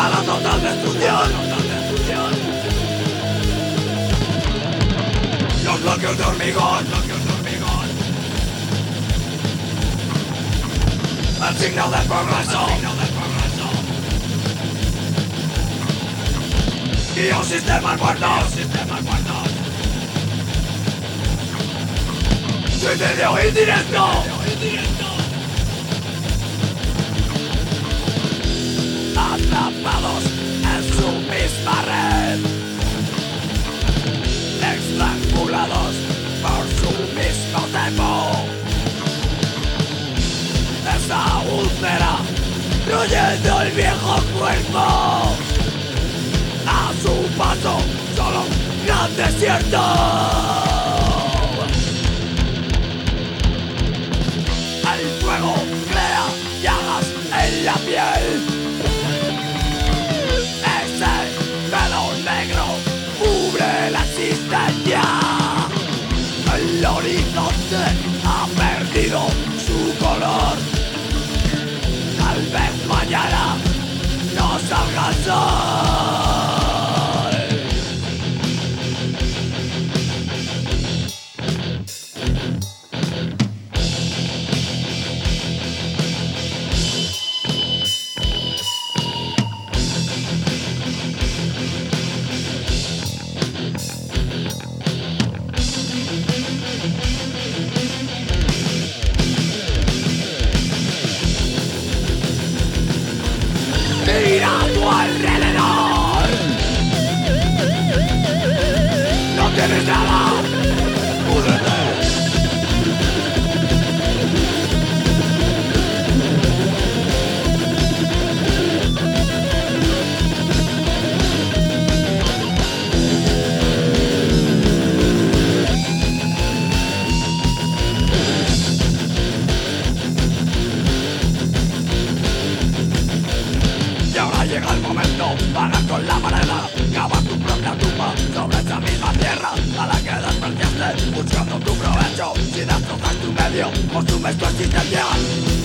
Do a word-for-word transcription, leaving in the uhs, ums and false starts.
a la total destrucción. Los bloques de hormigón, el signo del progreso y un sistema muerto. Suicidio indirecto. Atrapados en su misma red, estrangulados por su mismo tempo. Esa úlcera royendo el viejo cuerpo. A su paso solo un gran desierto. El fuego crea llagas en la piel. Ese velo negro cubre la existencia. El horizonte ha perdido su color. Tal vez mañana no salga el sol. Mira a tu alrededor. No tienes nada. Púdrete. Y ahora llega el momento para con la manera cavar tu propia tumba sobre esa misma tierra a la que despreciaste buscando tu provecho. Si destrozas tu medio, consumes tu existencia.